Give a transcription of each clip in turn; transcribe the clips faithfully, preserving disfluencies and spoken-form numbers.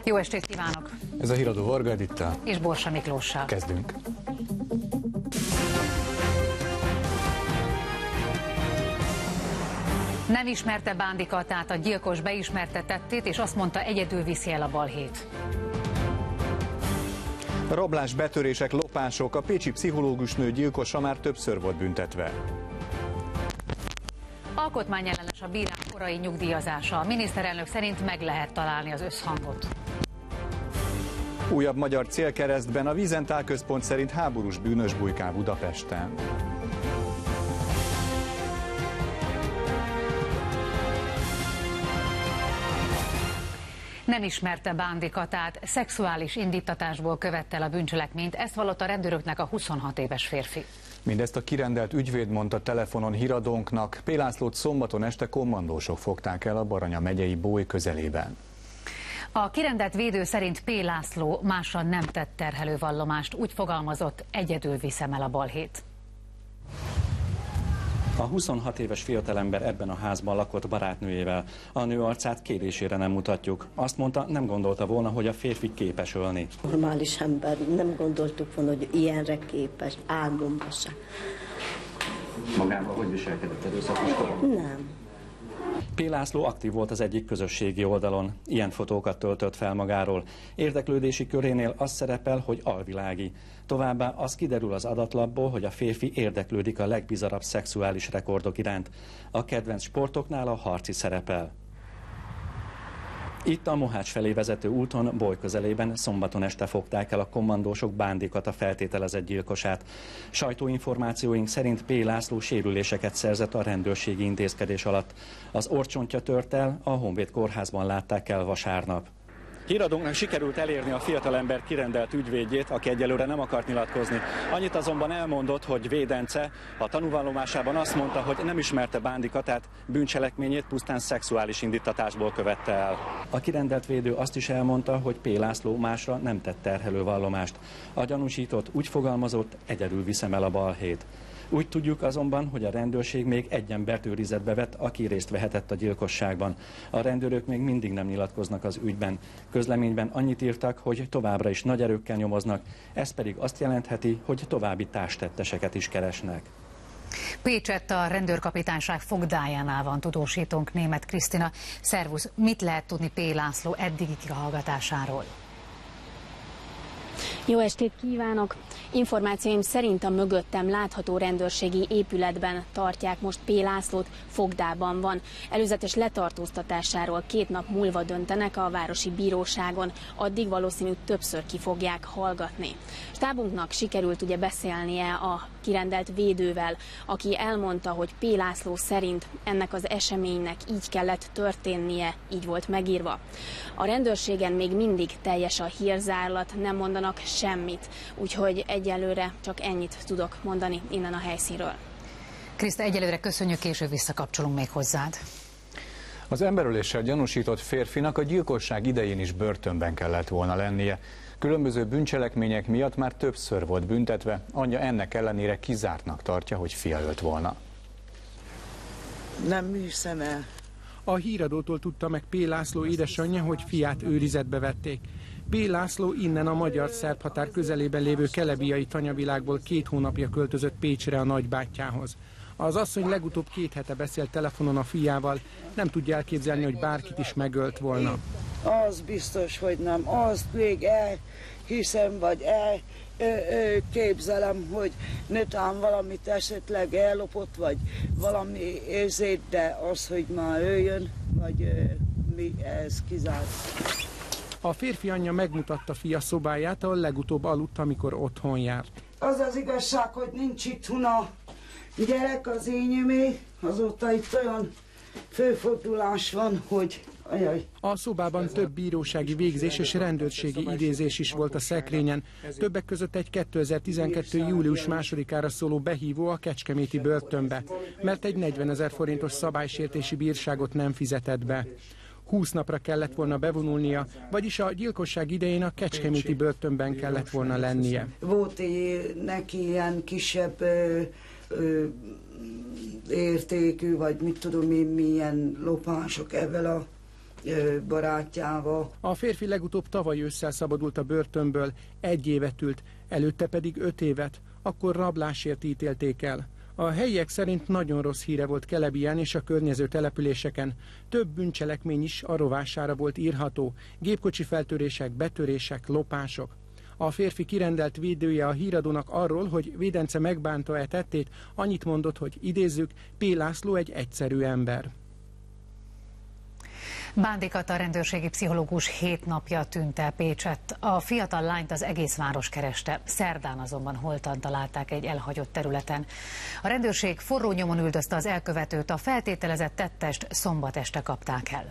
Jó estét kívánok! Ez a Híradó Varga Edittel és Borsa Miklóssal. Kezdünk. Nem ismerte Bándikatát, a gyilkos beismerte tettét, és azt mondta, egyedül viszi el a balhét. Rablás, betörések, lopások, a pécsi pszichológusnő gyilkosa már többször volt büntetve. Alkotmányellenes a bírák korai nyugdíjazása. A miniszterelnök szerint meg lehet találni az összhangot. Újabb magyar célkeresztben, a Wiesenthal központ szerint háborús bűnös bujkál Budapesten. Nem ismerte Bándikatát, szexuális indíttatásból követte el a bűncselekményt, ezt vallott a rendőröknek a huszonhat éves férfi. Mindezt a kirendelt ügyvéd mondta telefonon Híradónknak. P. Lászlót szombaton este kommandósok fogták el a Baranya megyei Bój közelében. A kirendelt védő szerint P. László másra nem tett terhelő vallomást, úgy fogalmazott, egyedül viszem el a balhét. A huszonhat éves fiatalember ebben a házban lakott barátnőjével. A nő arcát kérésére nem mutatjuk. Azt mondta, nem gondolta volna, hogy a férfi képes ölni. Normális ember, nem gondoltuk volna, hogy ilyenre képes, álmomba se. Magával hogy viselkedett erőszakos korban? Nem. P. László aktív volt az egyik közösségi oldalon. Ilyen fotókat töltött fel magáról. Érdeklődési körénél az szerepel, hogy alvilági. Továbbá az kiderül az adatlapból, hogy a férfi érdeklődik a legbizarabb szexuális rekordok iránt. A kedvenc sportoknál a harci szerepel. Itt a Mohács felé vezető úton, Bój közelében szombaton este fogták el a kommandósok Bándikata feltételezett gyilkosát. Sajtóinformációink szerint P. László sérüléseket szerzett a rendőrségi intézkedés alatt. Az orrcsontja tört el, a Honvéd kórházban látták el vasárnap. Híradónknak sikerült elérni a fiatalember kirendelt ügyvédjét, aki egyelőre nem akart nyilatkozni. Annyit azonban elmondott, hogy védence a tanúvallomásában azt mondta, hogy nem ismerte Bándikatát, bűncselekményét pusztán szexuális indíttatásból követte el. A kirendelt védő azt is elmondta, hogy P. László másra nem tett terhelő vallomást. A gyanúsított úgy fogalmazott, egyedül viszem el a balhét. Úgy tudjuk azonban, hogy a rendőrség még egy embert őrizetbe vett, aki részt vehetett a gyilkosságban. A rendőrök még mindig nem nyilatkoznak az ügyben. Közleményben annyit írtak, hogy továbbra is nagy erőkkel nyomoznak, ez pedig azt jelentheti, hogy további társtetteseket is keresnek. Pécsett a rendőrkapitányság fogdájánál van tudósítónk, Németh Krisztina. Szervusz, mit lehet tudni P. László eddigi kihallgatásáról? Jó estét kívánok! Információim szerint a mögöttem látható rendőrségi épületben tartják most P. Lászlót, fogdában van. Előzetes letartóztatásáról két nap múlva döntenek a városi bíróságon, addig valószínű többször ki fogják hallgatni. Stábunknak sikerült ugye beszélnie a kirendelt védővel, aki elmondta, hogy P. László szerint ennek az eseménynek így kellett történnie, így volt megírva. A rendőrségen még mindig teljes a hírzárlat, nem mondanak semmit, úgyhogy egyelőre csak ennyit tudok mondani innen a helyszínről. Kriszta, egyelőre köszönjük, később visszakapcsolunk még hozzád. Az emberöléssel gyanúsított férfinak a gyilkosság idején is börtönben kellett volna lennie. Különböző bűncselekmények miatt már többször volt büntetve, anyja ennek ellenére kizártnak tartja, hogy fia ölt volna. Nem hiszem el. A Híradótól tudta meg P. László édesanyja, hogy fiát őrizetbe vették. P. László innen a magyar-szerb határ közelében lévő kelebiai tanyavilágból két hónapja költözött Pécsre a nagybátyjához. Az asszony legutóbb két hete beszélt telefonon a fiával, nem tudja elképzelni, hogy bárkit is megölt volna. Az biztos, hogy nem. Azt még elhiszem, vagy el ö, ö, képzelem, hogy netán valamit esetleg ellopott, vagy valami érzét, de az, hogy már öljön, vagy ö, mi, ez kizárt. A férfi anyja megmutatta fia szobáját, ahol legutóbb aludt, amikor otthon járt. Az az igazság, hogy nincs itthon a gyerek, az ényemé, azóta itt olyan főfordulás van, hogy ajaj. A szobában több bírósági végzés és rendőrségi idézés is volt a szekrényen. Többek között egy kétezer-tizenkettő. július másodikára szóló behívó a kecskeméti börtönbe, mert egy negyvenezer forintos szabálysértési bírságot nem fizetett be. húsz napra kellett volna bevonulnia, vagyis a gyilkosság idején a kecskeméti börtönben kellett volna lennie. Volt neki ilyen kisebb ö, ö, értékű, vagy mit tudom én, milyen lopások ezzel a barátjával. A férfi legutóbb tavaly ősszel szabadult a börtönből, egy évet ült, előtte pedig öt évet, akkor rablásért ítélték el. A helyiek szerint nagyon rossz híre volt Kelebiján és a környező településeken. Több bűncselekmény is a rovására volt írható, gépkocsi feltörések, betörések, lopások. A férfi kirendelt védője a híradónak arról, hogy védence megbánta-e tettét, annyit mondott, hogy idézzük, P. László egy egyszerű ember. Bándi Kata rendőrségi pszichológus hét napja tűnt el Pécsett. A fiatal lányt az egész város kereste, szerdán azonban holtan találták egy elhagyott területen. A rendőrség forró nyomon üldözte az elkövetőt, a feltételezett tettest szombat este kapták el.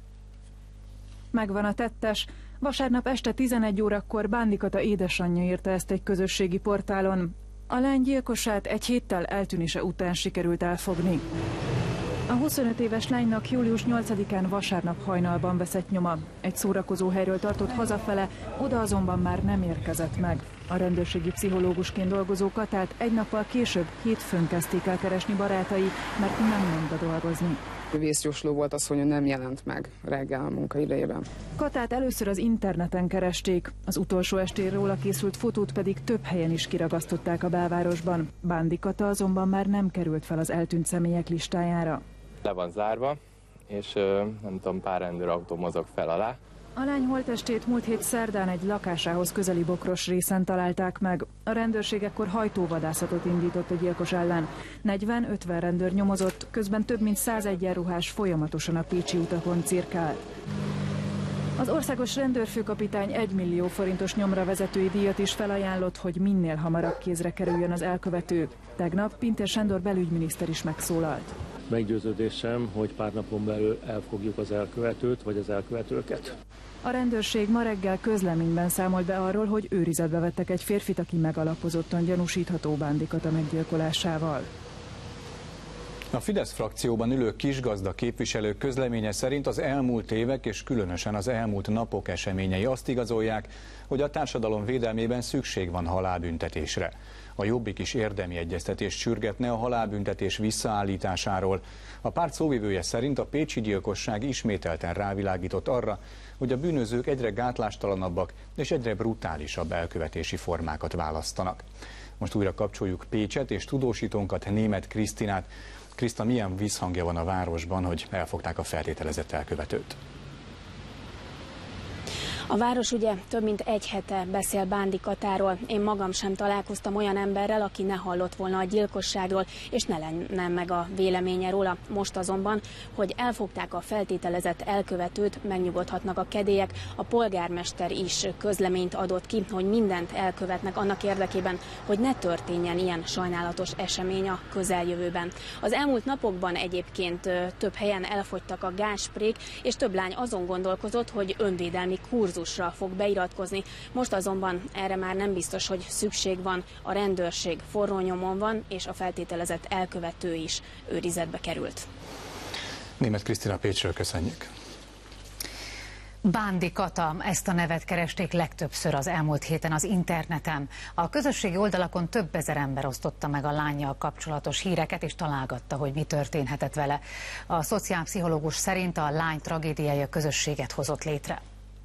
Megvan a tettes. Vasárnap este tizenegy órakor Bándi Kata édesanyja írta ezt egy közösségi portálon. A lány gyilkosát egy héttel eltűnése után sikerült elfogni. A huszonöt éves lánynak július nyolcadikán vasárnap hajnalban veszett nyoma. Egy szórakozó helyről tartott hazafele, oda azonban már nem érkezett meg. A rendőrségi pszichológusként dolgozó Katát egy nappal később hétfőn kezdték el keresni barátai, mert nem ment be dolgozni. Vészjósló volt az, hogy nem jelent meg reggel a munkaidejében. Katát először az interneten keresték, az utolsó estéről a készült fotót pedig több helyen is kiragasztották a belvárosban. Bándi Kata azonban már nem került fel az eltűnt személyek listájára. Le van zárva, és nem tudom, pár rendőrautó mozog fel alá. A lány holttestét múlt hét szerdán egy lakásához közeli bokros részen találták meg. A rendőrség ekkor hajtóvadászatot indított a gyilkos ellen. negyven-ötven rendőr nyomozott, közben több mint száz egyenruhás folyamatosan a pécsi utakon cirkált. Az országos rendőrfőkapitány egy millió forintos nyomra vezetői díjat is felajánlott, hogy minél hamarabb kézre kerüljön az elkövető. Tegnap Pintér Sándor belügyminiszter is megszólalt. Meggyőződésem, hogy pár napon belül elfogjuk az elkövetőt vagy az elkövetőket. A rendőrség ma reggel közleményben számolt be arról, hogy őrizetbe vettek egy férfit, aki megalapozottan gyanúsítható Bándi Kata meggyilkolásával. A Fidesz frakcióban ülő kisgazda képviselők közleménye szerint az elmúlt évek és különösen az elmúlt napok eseményei azt igazolják, hogy a társadalom védelmében szükség van halálbüntetésre. A Jobbik is érdemi egyeztetést sürgetne a halálbüntetés visszaállításáról. A párt szóvivője szerint a pécsi gyilkosság ismételten rávilágított arra, hogy a bűnözők egyre gátlástalanabbak és egyre brutálisabb elkövetési formákat választanak. Most újra kapcsoljuk Pécset és tudósítónkat, Németh Krisztinát. Kriszta, milyen visszhangja van a városban, hogy elfogták a feltételezett elkövetőt? A város ugye több mint egy hete beszél Bándi Katáról. Én magam sem találkoztam olyan emberrel, aki ne hallott volna a gyilkosságról, és ne lenne meg a véleménye róla. Most azonban, hogy elfogták a feltételezett elkövetőt, megnyugodhatnak a kedélyek. A polgármester is közleményt adott ki, hogy mindent elkövetnek annak érdekében, hogy ne történjen ilyen sajnálatos esemény a közeljövőben. Az elmúlt napokban egyébként több helyen elfogytak a gázsprék, és több lány azon gondolkozott, hogy önvédelmi kurzusra fog beiratkozni. Most azonban erre már nem biztos, hogy szükség van. A rendőrség forró nyomon van, és a feltételezett elkövető is őrizetbe került. Németh Krisztina, Pécsről köszönjük. Bándi Kata, ezt a nevet keresték legtöbbször az elmúlt héten az interneten. A közösségi oldalakon több ezer ember osztotta meg a lánnyal kapcsolatos híreket, és találgatta, hogy mi történhetett vele. A szociálpszichológus szerint a lány tragédiája közösséget hozott létre.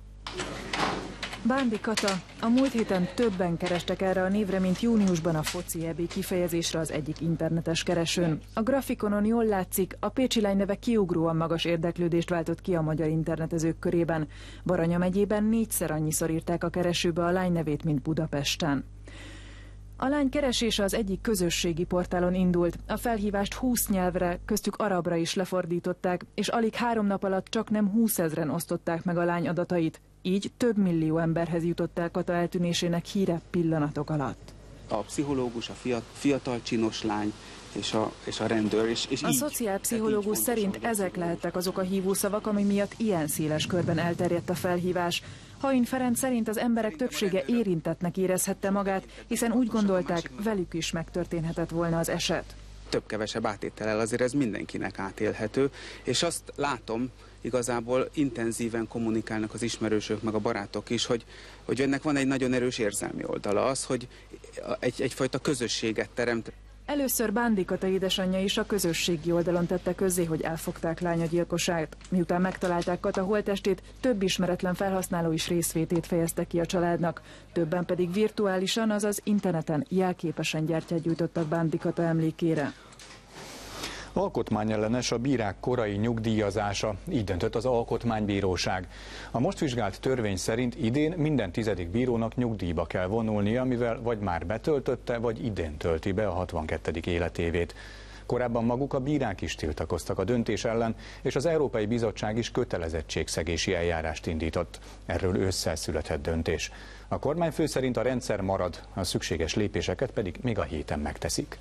Bándi Kata. A múlt héten többen kerestek erre a névre, mint júniusban a foci é bé kifejezésre az egyik internetes keresőn. A grafikonon jól látszik, a pécsi lány neve kiugróan magas érdeklődést váltott ki a magyar internetezők körében. Baranya megyében négyszer annyiszor írták a keresőbe a lány nevét, mint Budapesten. A lány keresése az egyik közösségi portálon indult. A felhívást húsz nyelvre, köztük arabra is lefordították, és alig három nap alatt csak nem húszezren osztották meg a lány adatait. Így több millió emberhez jutott el Kata eltűnésének híre pillanatok alatt. A pszichológus, a fiatal, fiatal csinos lány és a, és a rendőr. És, és a szociálpszichológus szerint ezek lehettek azok a hívószavak, ami miatt ilyen széles körben elterjedt a felhívás. Hain Ferenc szerint az emberek többsége érintettnek érezhette magát, hiszen úgy gondolták, velük is megtörténhetett volna az eset. Több-kevesebb átétellel azért ez mindenkinek átélhető, és azt látom, igazából intenzíven kommunikálnak az ismerősök, meg a barátok is, hogy, hogy ennek van egy nagyon erős érzelmi oldala, az, hogy egy, egyfajta közösséget teremt. Először Bándy Kata édesanyja is a közösségi oldalon tette közzé, hogy elfogták lánya gyilkosát. Miután megtalálták Kata holttestét, több ismeretlen felhasználó is részvétét fejezte ki a családnak. Többen pedig virtuálisan, azaz interneten jelképesen gyertyát gyújtottak Bándy Kata emlékére. Alkotmányellenes a bírák korai nyugdíjazása, így döntött az Alkotmánybíróság. A most vizsgált törvény szerint idén minden tizedik bírónak nyugdíjba kell vonulnia, mivel vagy már betöltötte, vagy idén tölti be a hatvankettedik életévét. Korábban maguk a bírák is tiltakoztak a döntés ellen, és az Európai Bizottság is kötelezettségszegési eljárást indított. Erről ősszel született döntés. A kormányfő szerint a rendszer marad, a szükséges lépéseket pedig még a héten megteszik.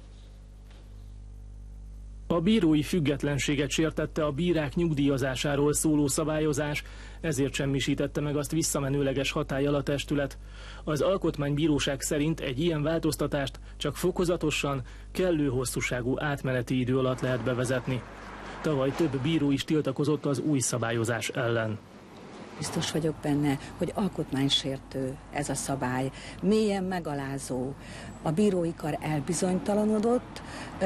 A bírói függetlenséget sértette a bírák nyugdíjazásáról szóló szabályozás, ezért semmisítette meg azt visszamenőleges hatállyal a testület. Az Alkotmánybíróság szerint egy ilyen változtatást csak fokozatosan, kellő hosszúságú átmeneti idő alatt lehet bevezetni. Tavaly több bíró is tiltakozott az új szabályozás ellen. Biztos vagyok benne, hogy alkotmánysértő ez a szabály, mélyen megalázó. A bírói kar elbizonytalanodott,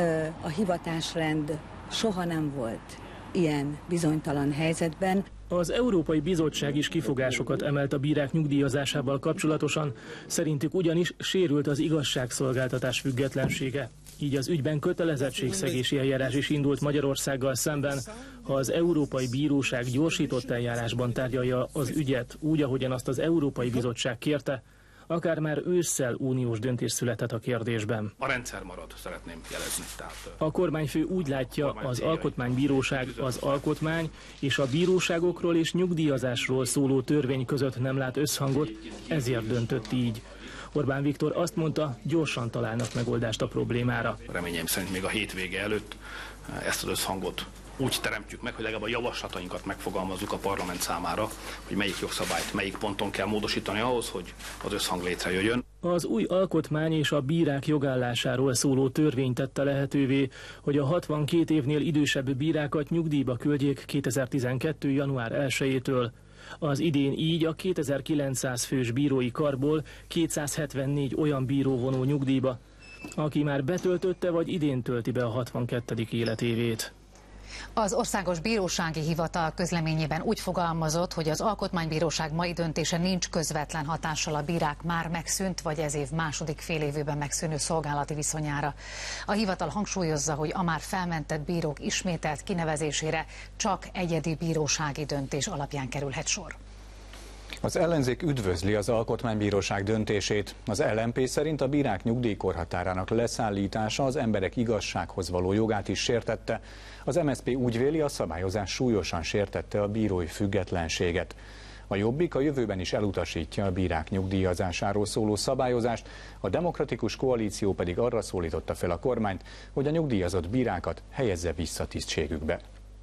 a hivatásrend soha nem volt ilyen bizonytalan helyzetben. Az Európai Bizottság is kifogásokat emelt a bírák nyugdíjazásával kapcsolatosan, szerintük ugyanis sérült az igazságszolgáltatás függetlensége. Így az ügyben kötelezettségszegési eljárás is indult Magyarországgal szemben, ha az Európai Bíróság gyorsított eljárásban tárgyalja az ügyet úgy, ahogyan azt az Európai Bizottság kérte, akár már ősszel uniós döntés született a kérdésben. A rendszer marad, szeretném jelezni. Tehát, a kormányfő úgy látja, az Alkotmánybíróság az alkotmány és a bíróságokról és nyugdíjazásról szóló törvény között nem lát összhangot, ezért döntött így. Orbán Viktor azt mondta, gyorsan találnak megoldást a problémára. Reményeim szerint még a hétvége előtt ezt az összhangot úgy teremtjük meg, hogy legalább a javaslatainkat megfogalmazzuk a parlament számára, hogy melyik jogszabályt, melyik ponton kell módosítani ahhoz, hogy az összhang létrejöjjön. Az új alkotmány és a bírák jogállásáról szóló törvény tette lehetővé, hogy a hatvankét évnél idősebb bírákat nyugdíjba küldjék kétezer-tizenkettő. január elsejétől. Az idén így a kétezer-kilencszáz fős bírói karból kétszázhetvennégy olyan bíró vonul nyugdíjba, aki már betöltötte vagy idén tölti be a hatvankettedik életévét. Az Országos Bírósági Hivatal közleményében úgy fogalmazott, hogy az Alkotmánybíróság mai döntése nincs közvetlen hatással a bírák már megszűnt vagy ez év második félévében megszűnő szolgálati viszonyára. A hivatal hangsúlyozza, hogy a már felmentett bírók ismételt kinevezésére csak egyedi bírósági döntés alapján kerülhet sor. Az ellenzék üdvözli az Alkotmánybíróság döntését. Az el em pé szerint a bírák nyugdíjkorhatárának leszállítása az emberek igazsághoz való jogát is sértette. Az em es zé pé úgy véli, a szabályozás súlyosan sértette a bírói függetlenséget. A Jobbik a jövőben is elutasítja a bírák nyugdíjazásáról szóló szabályozást, a Demokratikus Koalíció pedig arra szólította fel a kormányt, hogy a nyugdíjazott bírákat helyezze vissza tisztségükbe.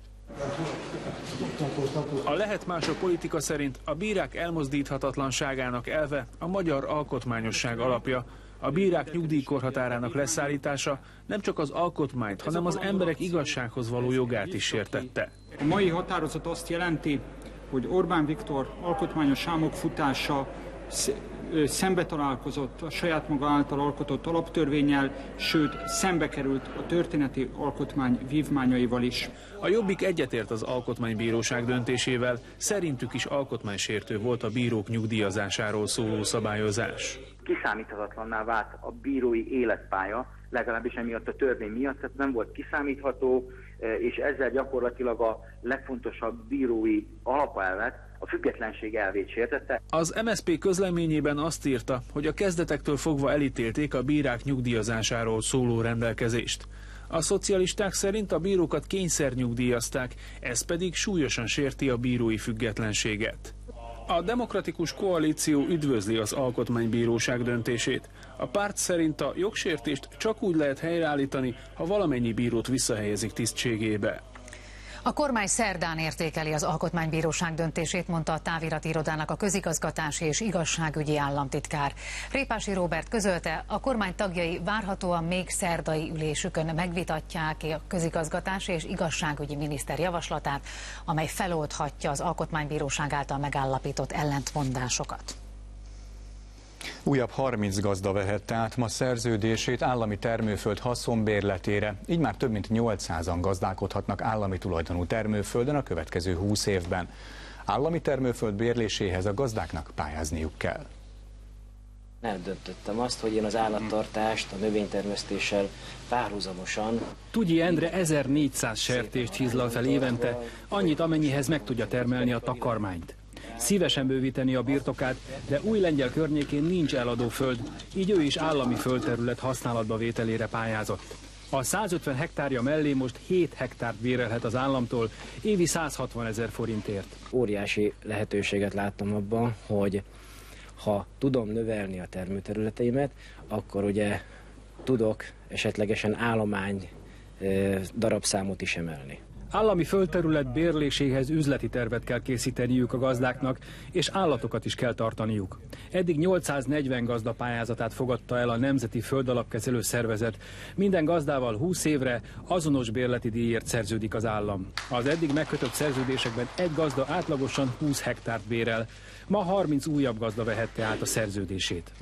A lehet mások politika szerint a bírák elmozdíthatatlanságának elve a magyar alkotmányosság alapja. A bírák nyugdíjkorhatárának leszállítása nem csak az alkotmányt, hanem az emberek igazsághoz való jogát is sértette. A mai határozat azt jelenti, hogy Orbán Viktor alkotmányos sámokfutása szembe találkozott a saját maga által alkotott alaptörvénnyel, sőt szembe került a történeti alkotmány vívmányaival is. A Jobbik egyetért az Alkotmánybíróság döntésével, szerintük is alkotmánysértő volt a bírók nyugdíjazásáról szóló szabályozás. Kiszámíthatatlanná vált a bírói életpálya, legalábbis emiatt a törvény miatt, tehát nem volt kiszámítható, és ezzel gyakorlatilag a legfontosabb bírói alapelvet, a függetlenség elvét sértette. Az em es zé pé közleményében azt írta, hogy a kezdetektől fogva elítélték a bírák nyugdíjazásáról szóló rendelkezést. A szocialisták szerint a bírókat kényszernyugdíjazták, ez pedig súlyosan sérti a bírói függetlenséget. A Demokratikus Koalíció üdvözli az Alkotmánybíróság döntését. A párt szerint a jogsértést csak úgy lehet helyreállítani, ha valamennyi bírót visszahelyezik tisztségébe. A kormány szerdán értékeli az Alkotmánybíróság döntését, mondta a távirati irodának a közigazgatási és igazságügyi államtitkár. Répási Róbert közölte, a kormány tagjai várhatóan még szerdai ülésükön megvitatják a közigazgatási és igazságügyi miniszter javaslatát, amely feloldhatja az Alkotmánybíróság által megállapított ellentmondásokat. Újabb harminc gazda vehette át ma szerződését állami termőföld haszonbérletére, így már több mint nyolcszázan gazdálkodhatnak állami tulajdonú termőföldön a következő húsz évben. Állami termőföld bérléséhez a gazdáknak pályázniuk kell. Eldöntöttem azt, hogy én az állattartást a növénytermesztéssel párhuzamosan... Tudyi Endre ezernégyszáz sertést hízlal fel évente, annyit, amennyihez meg tudja termelni a takarmányt. Szívesen bővíteni a birtokát, de Újlengyel környékén nincs eladó föld, így ő is állami földterület használatba vételére pályázott. A százötven hektárja mellé most hét hektárt bérelhet az államtól, évi százhatvan ezer forintért. Óriási lehetőséget láttam abban, hogy ha tudom növelni a termőterületeimet, akkor ugye tudok esetlegesen állomány darabszámot is emelni. Állami földterület bérléséhez üzleti tervet kell készíteniük a gazdáknak, és állatokat is kell tartaniuk. Eddig nyolcszáznegyven gazda pályázatát fogadta el a Nemzeti Földalapkezelő Szervezet. Minden gazdával húsz évre azonos bérleti díjért szerződik az állam. Az eddig megkötött szerződésekben egy gazda átlagosan húsz hektárt bérel. Ma harminc újabb gazda vehette át a szerződését.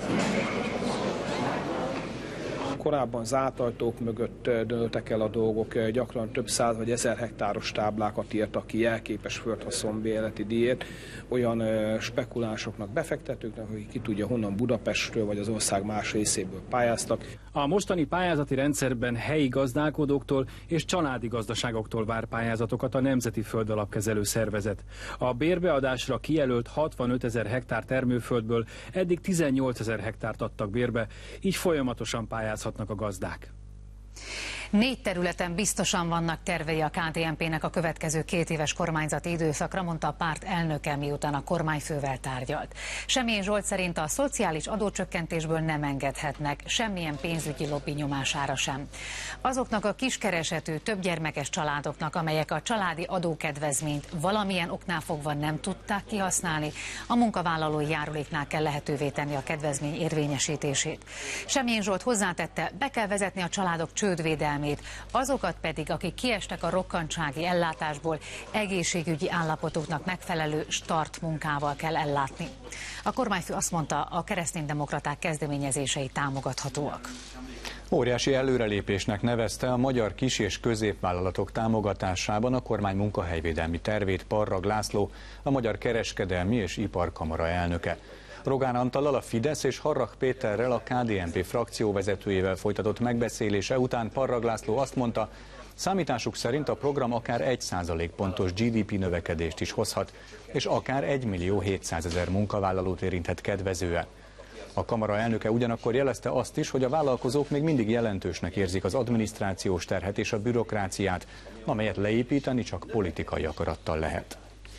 Korábban zárt ajtók mögött dőltek el a dolgok, gyakran több száz vagy ezer hektáros táblákat írtak ki jelképes földhaszonbérleti díjért olyan spekulánsoknak, befektetőknek, akik ki tudja honnan Budapestről vagy az ország más részéből pályáztak. A mostani pályázati rendszerben helyi gazdálkodóktól és családi gazdaságoktól vár pályázatokat a Nemzeti Földalapkezelő Szervezet. A bérbeadásra kijelölt hatvanöt ezer hektár termőföldből eddig tizennyolc ezer hektárt adtak bérbe, így folyamatosan pályázhatnak a gazdák. Négy területen biztosan vannak tervei a ká dé en pének a következő két éves kormányzati időszakra, mondta a párt elnöke, miután a kormányfővel tárgyalt. Semjén Zsolt szerint a szociális adócsökkentésből nem engedhetnek, semmilyen pénzügyi lobby nyomására sem. Azoknak a kiskeresetű, többgyermekes családoknak, amelyek a családi adókedvezményt valamilyen oknál fogva nem tudták kihasználni, a munkavállalói járuléknál kell lehetővé tenni a kedvezmény érvényesítését. Semjén Zsolt hozzátette, be kell vezetni a családok csődvédelmét, azokat pedig, akik kiestek a rokkantsági ellátásból, egészségügyi állapotuknak megfelelő start munkával kell ellátni. A kormányfő azt mondta, a kereszténydemokraták kezdeményezései támogathatóak. Óriási előrelépésnek nevezte a magyar kis- és középvállalatok támogatásában a kormány munkahelyvédelmi tervét Parrag László, a Magyar Kereskedelmi és Iparkamara elnöke. Rogán Antallal, a Fidesz és Harrach Péterrel, a ká dé en pé frakcióvezetőjével folytatott megbeszélése után Parrag László azt mondta, számításuk szerint a program akár egy százalékpontos gé dé pé növekedést is hozhat, és akár egy millió hétszázezer munkavállalót érinthet kedvezően. A kamara elnöke ugyanakkor jelezte azt is, hogy a vállalkozók még mindig jelentősnek érzik az adminisztrációs terhet és a bürokráciát, amelyet leépíteni csak politikai akarattal lehet.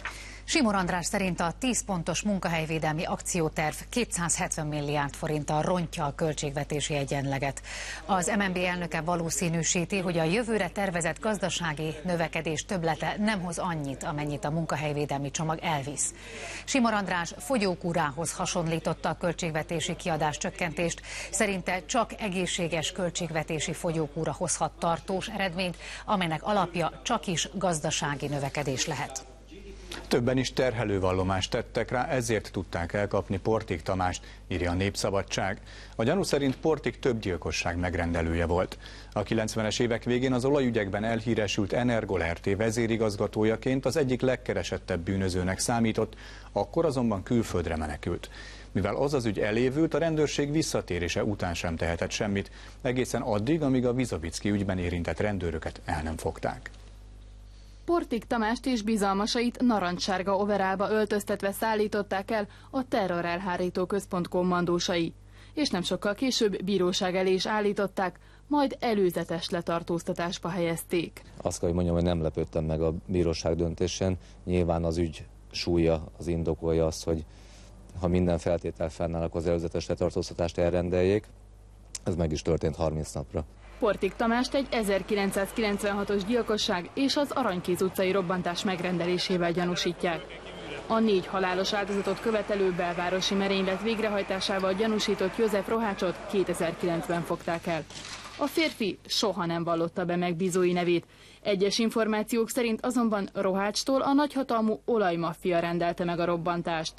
Simor András szerint a tíz pontos munkahelyvédelmi akcióterv kétszázhetven milliárd forinttal rontja a költségvetési egyenleget. Az em en bé elnöke valószínűsíti, hogy a jövőre tervezett gazdasági növekedés többlete nem hoz annyit, amennyit a munkahelyvédelmi csomag elvisz. Simor András fogyókúrához hasonlította a költségvetési kiadás csökkentést, szerinte csak egészséges költségvetési fogyókúra hozhat tartós eredményt, amelynek alapja csakis gazdasági növekedés lehet. Többen is terhelővallomást tettek rá, ezért tudták elkapni Portik Tamást, írja a Népszabadság. A gyanú szerint Portik több gyilkosság megrendelője volt. A kilencvenes évek végén az olajügyekben elhíresült Energol er té vezérigazgatójaként az egyik legkeresettebb bűnözőnek számított, akkor azonban külföldre menekült. Mivel az az ügy elévült, a rendőrség visszatérése után sem tehetett semmit, egészen addig, amíg a Vizabicki ügyben érintett rendőröket el nem fogták. Portik Tamást és bizalmasait narancssárga overálba öltöztetve szállították el a terrorelhárító központ kommandósai, és nem sokkal később bíróság elé is állították, majd előzetes letartóztatásba helyezték. Azt kell, hogy mondjam, hogy nem lepődtem meg a bíróság döntésén. Nyilván az ügy súlya az indokolja azt, hogy ha minden feltétel fennáll, akkor az előzetes letartóztatást elrendeljék. Ez meg is történt harminc napra. Portik Tamást egy ezerkilencszázkilencvenhatos gyilkosság és az Aranykéz utcai robbantás megrendelésével gyanúsítják. A négy halálos áldozatot követelő belvárosi merénylet végrehajtásával gyanúsított József Rohácsot kétezer-kilencben fogták el. A férfi soha nem vallotta be megbízói nevét. Egyes információk szerint azonban Rohácstól a nagyhatalmú olajmaffia rendelte meg a robbantást.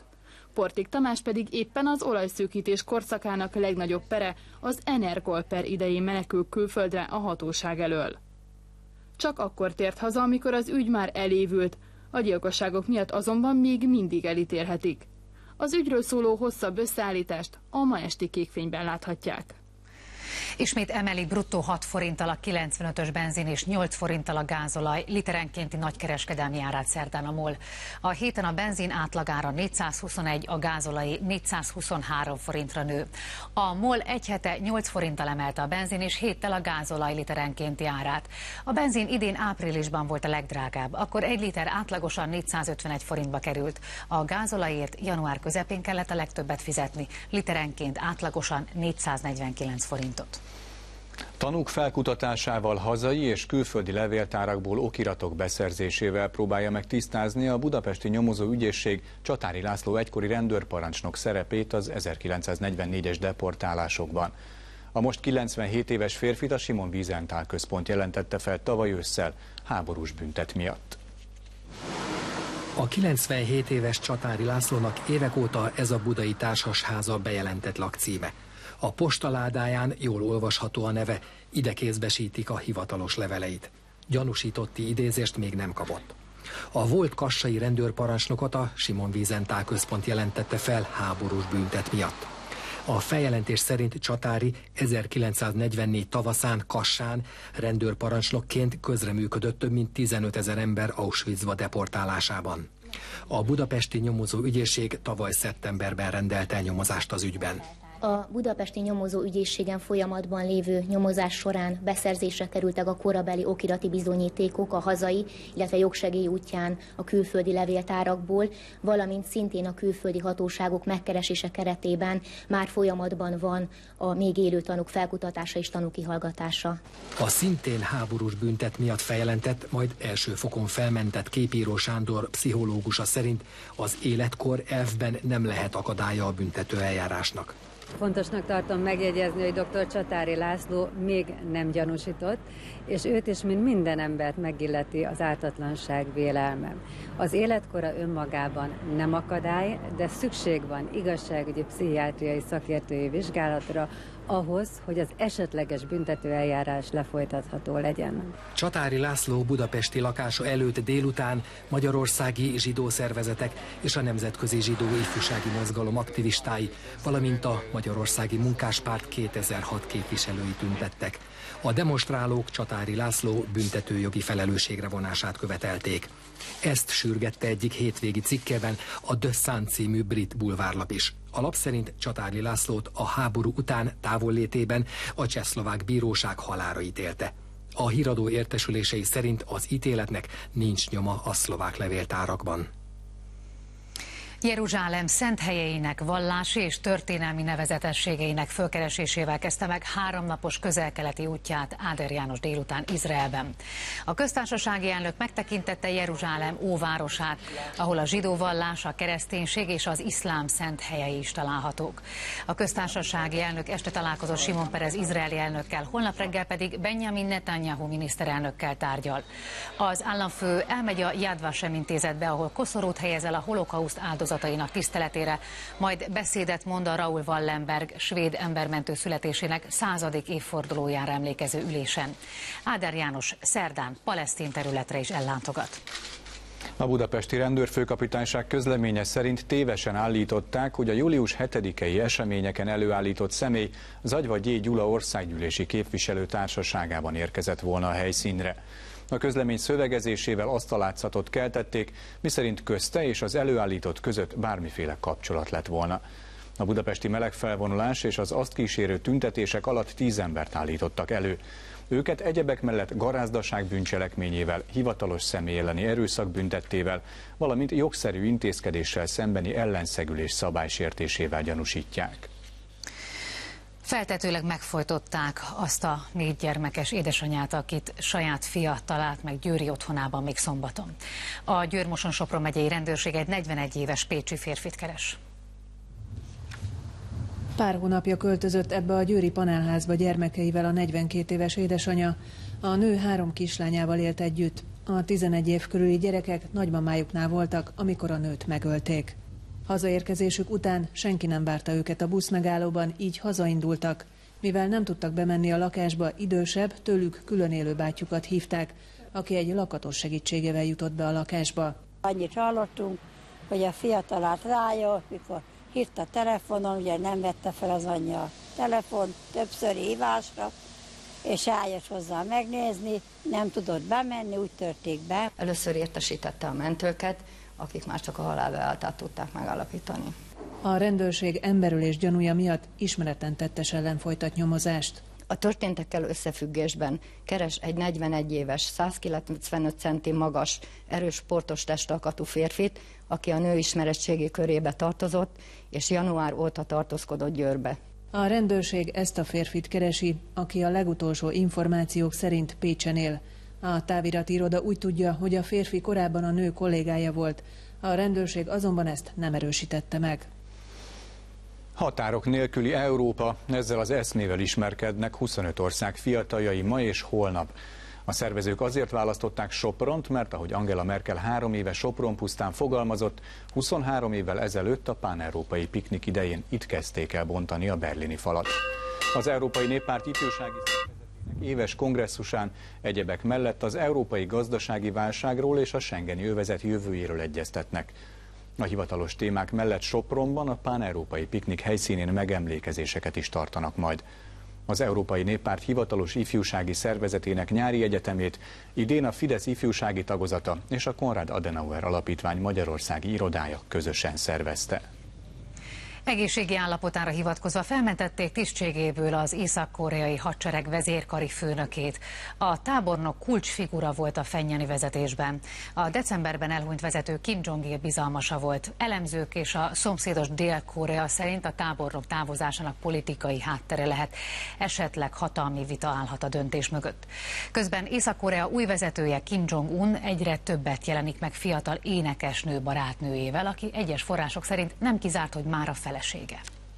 Portik Tamás pedig éppen az olajszűkítés korszakának legnagyobb pere, az Energol per idején menekül külföldre a hatóság elől. Csak akkor tért haza, amikor az ügy már elévült, a gyilkosságok miatt azonban még mindig elítélhetik. Az ügyről szóló hosszabb összeállítást a ma esti Kékfényben láthatják. Ismét emeli bruttó hat forinttal a kilencvenötös benzin és nyolc forinttal a gázolaj literenkénti nagykereskedelmi árát szerdán a MOL. A héten a benzin átlagára négyszázhuszonegy, a gázolaj négyszázhuszonhárom forintra nő. A MOL egy hete nyolc forinttal emelte a benzin és héttel a gázolaj literenkénti árát. A benzin idén áprilisban volt a legdrágább, akkor egy liter átlagosan négyszázötvenegy forintba került. A gázolajért január közepén kellett a legtöbbet fizetni, literenként átlagosan négyszáznegyvenkilenc forintot. Tanúk felkutatásával, hazai és külföldi levéltárakból okiratok beszerzésével próbálja meg tisztázni a budapesti nyomozó ügyészség Csatári László egykori rendőrparancsnok szerepét az ezerkilencszáznegyvennégyes deportálásokban. A most kilencvenhét éves férfit a Simon Wiesenthal központ jelentette fel tavaly ősszel háborús büntet miatt. A kilencvenhét éves Csatári Lászlónak évek óta ez a budai társasháza bejelentett lakcíme. A postaládáján jól olvasható a neve, ide kézbesítik a hivatalos leveleit. Gyanúsítotti idézést még nem kapott. A volt kassai rendőrparancsnokot a Simon Wiesenthal központ jelentette fel háborús büntet miatt. A feljelentés szerint Csatári ezerkilencszáznegyvennégy tavaszán Kassán rendőrparancsnokként közreműködött több mint tizenötezer ember Auschwitzba deportálásában. A budapesti nyomozó ügyészség tavaly szeptemberben rendelte nyomozást az ügyben. A budapesti nyomozó ügyészségen folyamatban lévő nyomozás során beszerzésre kerültek a korabeli okirati bizonyítékok a hazai, illetve jogsegély útján a külföldi levéltárakból, valamint szintén a külföldi hatóságok megkeresése keretében már folyamatban van a még élő tanúk felkutatása és tanúkihallgatása. A szintén háborús büntet miatt feljelentett, majd első fokon felmentett Képíró Sándor pszichológusa szerint az életkor elvben nem lehet akadálya a büntető eljárásnak. Fontosnak tartom megjegyezni, hogy dr. Csatári László még nem gyanúsított, és őt is, mint minden embert megilleti az ártatlanság vélelme. Az életkora önmagában nem akadály, de szükség van igazságügyi pszichiátriai szakértői vizsgálatra ahhoz, hogy az esetleges büntetőeljárás lefolytatható legyen. Csatári László budapesti lakása előtt délután magyarországi zsidó szervezetek és a Nemzetközi Zsidó Ifjúsági Mozgalom aktivistái, valamint a Magyarországi Munkáspárt kétezer-hat képviselői tüntettek. A demonstrálók Csatári László büntetőjogi felelősségre vonását követelték. Ezt sürgette egyik hétvégi cikkében a The Sun című brit bulvárlap is. A lap szerint Csatári Lászlót a háború után távollétében a csehszlovák bíróság halálra ítélte. A híradó értesülései szerint az ítéletnek nincs nyoma a szlovák levéltárakban. Jeruzsálem szent helyeinek vallási és történelmi nevezetességeinek fölkeresésével kezdte meg háromnapos közel-keleti útját Áder János délután Izraelben. A köztársasági elnök megtekintette Jeruzsálem óvárosát, ahol a zsidó vallás, a kereszténység és az iszlám szent helyei is találhatók. A köztársasági elnök este találkozott Simon Perez izraeli elnökkel, holnap reggel pedig Benjamin Netanyahu miniszterelnökkel tárgyal. Az államfő elmegy a Yad Vashem intézetbe, ahol koszorút helyez el a holokauszt áldozatainak tiszteletére, majd beszédet mond a Raoul Wallenberg svéd embermentő születésének századik évfordulójára emlékező ülésen. Áder János szerdán palesztin területre is ellátogat. A budapesti rendőrfőkapitányság közleménye szerint tévesen állították, hogy a július hetedikei eseményeken előállított személy Zagyva G. Gyula országgyűlési képviselő társaságában érkezett volna a helyszínre. A közlemény szövegezésével azt a látszatot keltették, miszerint közte és az előállított között bármiféle kapcsolat lett volna. A budapesti melegfelvonulás és az azt kísérő tüntetések alatt tíz embert állítottak elő. Őket egyebek mellett garázdaság bűncselekményével, hivatalos személy elleni erőszak büntettével, valamint jogszerű intézkedéssel szembeni ellenszegülés szabálysértésével gyanúsítják. Feltetőleg megfojtották azt a négy gyermekes édesanyát, akit saját fia talált meg győri otthonában még szombaton. A Győr-Moson-Sopron megyei rendőrség egy negyvenegy éves pécsi férfit keres. Pár hónapja költözött ebbe a győri panelházba gyermekeivel a negyvenkét éves édesanyja. A nő három kislányával élt együtt. A tizenegy év körüli gyerekek nagymamájuknál voltak, amikor a nőt megölték. Hazaérkezésük után senki nem várta őket a buszmegállóban, így hazaindultak. Mivel nem tudtak bemenni a lakásba, idősebb, tőlük külön élő bátyjukat hívták, aki egy lakatos segítségével jutott be a lakásba. Annyit hallottunk, hogy a fiatalát rájött, mikor hívt a telefonon, ugye nem vette fel az anyja a telefon, többször hívásra, és eljött hozzá megnézni, nem tudott bemenni, úgy törték be. Először értesítette a mentőket, akik már csak a halálbeálltát tudták megállapítani. A rendőrség emberölés gyanúja miatt ismeretlen tettes ellen folytat nyomozást. A történtekkel összefüggésben keres egy negyvenegy éves, száz kilencvenöt centi magas, erős sportos testalkatú férfit, aki a nő ismeretségi körébe tartozott, és január óta tartózkodott Győrbe. A rendőrség ezt a férfit keresi, aki a legutolsó információk szerint Pécsen él. A távirati iroda úgy tudja, hogy a férfi korábban a nő kollégája volt. A rendőrség azonban ezt nem erősítette meg. Határok nélküli Európa, ezzel az eszmével ismerkednek huszonöt ország fiataljai ma és holnap. A szervezők azért választották Sopront, mert ahogy Angela Merkel három éve Sopron pusztán fogalmazott, huszonhárom évvel ezelőtt a páneurópai piknik idején itt kezdték el bontani a berlini falat. Az Európai Néppárt ifjúsági szervezetének éves kongresszusán egyebek mellett az európai gazdasági válságról és a schengeni övezet jövőjéről egyeztetnek. A hivatalos témák mellett Sopronban a páneurópai piknik helyszínén megemlékezéseket is tartanak majd. Az Európai Néppárt hivatalos ifjúsági szervezetének nyári egyetemét idén a Fidesz ifjúsági tagozata és a Konrad Adenauer Alapítvány magyarországi irodája közösen szervezte. Egészségi állapotára hivatkozva felmentették tisztségéből az észak-koreai hadsereg vezérkari főnökét. A tábornok kulcsfigura volt a fennyeni vezetésben. A decemberben elhunyt vezető Kim Jong-il bizalmasa volt. Elemzők és a szomszédos Dél-Korea szerint a tábornok távozásának politikai háttere lehet. Esetleg hatalmi vita állhat a döntés mögött. Közben Észak-Korea új vezetője Kim Jong-un egyre többet jelenik meg fiatal énekesnő barátnőjével, aki egyes források szerint nem kizárt, hogy már a felesége.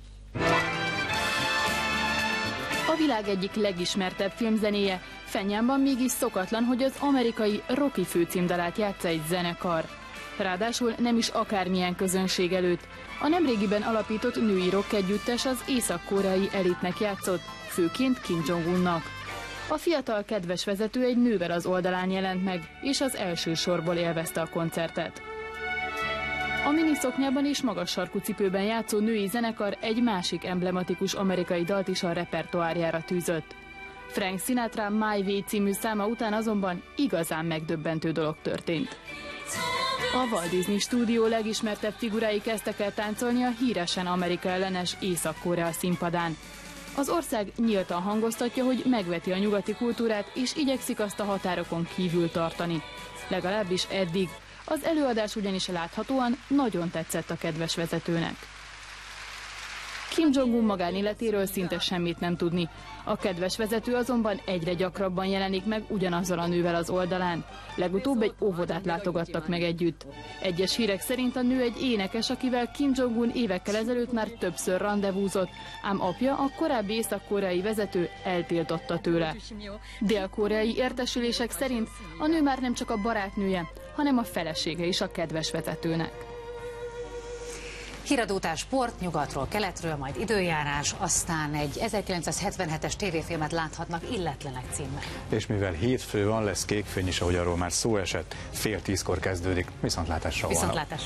A világ egyik legismertebb filmzenéje, Fenyánban mégis szokatlan, hogy az amerikai Rocky főcímdalát játsza egy zenekar. Ráadásul nem is akármilyen közönség előtt. A nemrégiben alapított női rock együttes az észak-koreai elitnek játszott, főként Kim Jong-unnak. A fiatal kedves vezető egy nővel az oldalán jelent meg, és az első sorból élvezte a koncertet. A miniszoknyában és magas sarkú cipőben játszó női zenekar egy másik emblematikus amerikai dalt is a repertoárjára tűzött. Frank Sinatra My Way című száma után azonban igazán megdöbbentő dolog történt. A Walt Disney Stúdió legismertebb figurái kezdtek el táncolni a híresen Amerika ellenes Észak-Korea színpadán. Az ország nyíltan hangoztatja, hogy megveti a nyugati kultúrát és igyekszik azt a határokon kívül tartani. Legalábbis eddig. Az előadás ugyanis láthatóan nagyon tetszett a kedves vezetőnek. Kim Jong-un magánéletéről szinte semmit nem tudni. A kedves vezető azonban egyre gyakrabban jelenik meg ugyanazzal a nővel az oldalán. Legutóbb egy óvodát látogattak meg együtt. Egyes hírek szerint a nő egy énekes, akivel Kim Jong-un évekkel ezelőtt már többször randevúzott, ám apja, a korábbi észak-koreai vezető eltiltotta tőle. Dél-koreai értesülések szerint a nő már nem csak a barátnője, hanem a felesége is a kedves vezetőnek. Híradó után sport, nyugatról, keletről, majd időjárás, aztán egy ezerkilencszázhetvenhetes tévéfilmet láthatnak Illetlenek címmel. És mivel hétfő van, lesz kékfény is, ahogy arról már szó esett, fél tízkor kezdődik. Viszontlátásra holnap. Viszontlátás.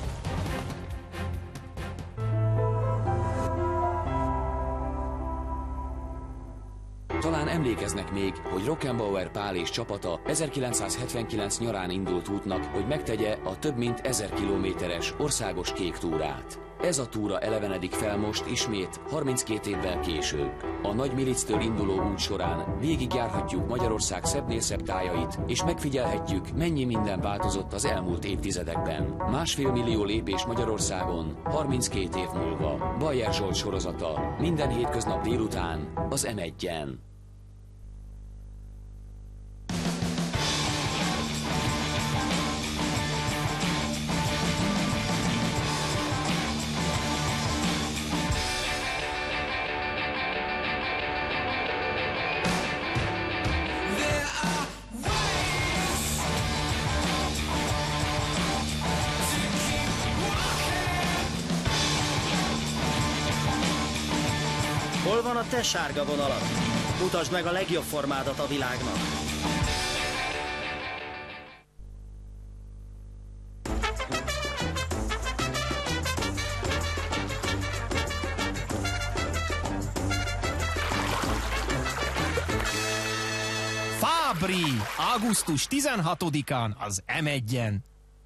Talán emlékeznek még, hogy Rockenbauer Pál és csapata ezerkilencszázhetvenkilenc nyarán indult útnak, hogy megtegye a több mint ezer kilométeres országos kék túrát. Ez a túra elevenedik fel most ismét harminckét évvel később. A Nagy Milictől induló út során végigjárhatjuk Magyarország szebbnél szebb tájait, és megfigyelhetjük, mennyi minden változott az elmúlt évtizedekben. Másfél millió lépés Magyarországon, harminckét év múlva. Bajer Zsolt sorozata, minden hétköznap délután az em egyen. Hol van a te sárga vonalad? Mutasd meg a legjobb formádat a világnak. Fabri, augusztus tizenhatodikán az em egyen.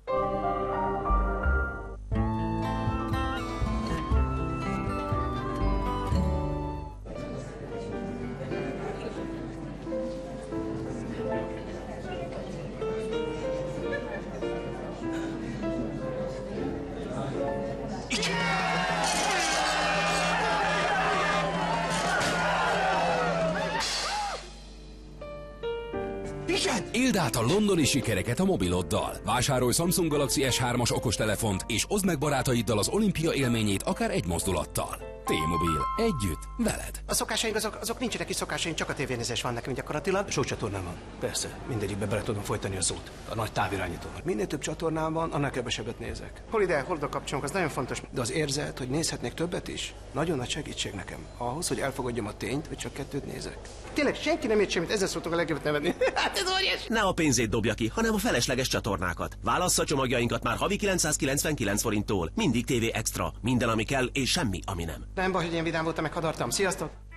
Éld át a londoni sikereket a mobiloddal. Vásárolj Samsung Galaxy es hármas okostelefont, és oszd meg barátaiddal az olimpia élményét akár egy mozdulattal. T-Mobile. Együtt, veled. A szokásaink azok, azok nincsenek is szokásaink, csak a tévénézés van nekem gyakorlatilag. Sok csatornám van. Persze, mindegyikbe bele tudom folytani a szót. A nagy távirányítóval. Minél több csatornám van, annál kevesebbet nézek. Hol ide, hol oda kapcsolunk, az nagyon fontos. De az érzet, hogy nézhetnék többet is, nagyon nagy segítség nekem. Ahhoz, hogy elfogadjam a tényt, hogy csak kettőt nézek. Tényleg senki nem ért semmit, ezzel szoktuk a legjobbat nevetni. Hát ez óriás! Ne a pénzét dobja ki, hanem a felesleges csatornákat. Válassza csomagjainkat már havi kilencszázkilencvenkilenc forinttól. Mindig té vé Extra. Minden, ami kell, és semmi, ami nem. Nem baj, hogy én vidám voltam, meg hadartam. Sziasztok!